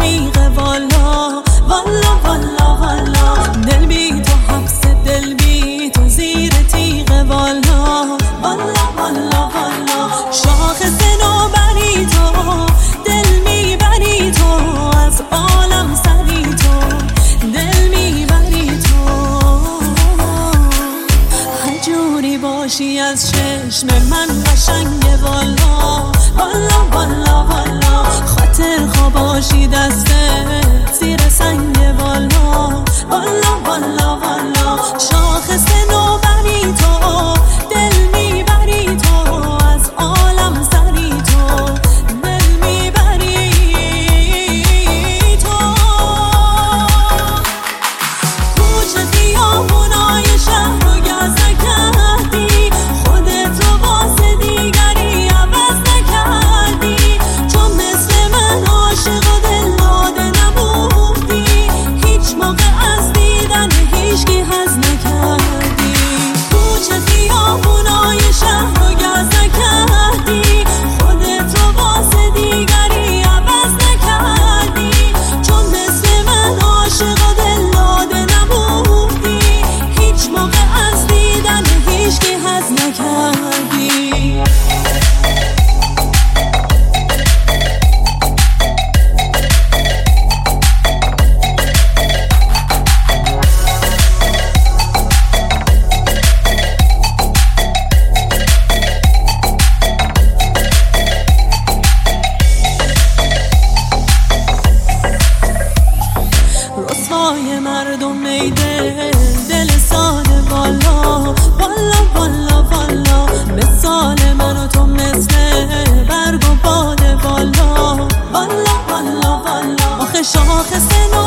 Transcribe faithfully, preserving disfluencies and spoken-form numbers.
میغه والا والا والا والا. دل بی تو حبس دل بی تو زیر تیغه والا والا والا والا. شاخص نوبری تو دل میبری تو از عالم سری تو دل میبری تو. هر جوری باشی از چشم من قشنگه والا والا والا والا. خاطر خواباشی دستت زیر سنگ والا والا والا والا. شاخص نوبری تو دل میبری تو از عالم سری تو دل میبری تو. کوچه خیابونای شهر رو گز نکردی خودت رو واسه دیگری عوض نکردی. چون مثل من عاشق و دل داده نبودی هیچ موقع از دیدن هیچکی حظ نکردی. کوچه خیابونای شهر رو گز نکردی خودت رو واسه دیگری عوض نکردی. چون مثل من عاشق و دل داده نبودی هیچ موقع از دیدن هیچکی حظ نکردی. رسوای مردم میده دل ساده والا والا والا والا. مثال من و تو مثل برگ و باد والا والا والا والا. آخه شاخص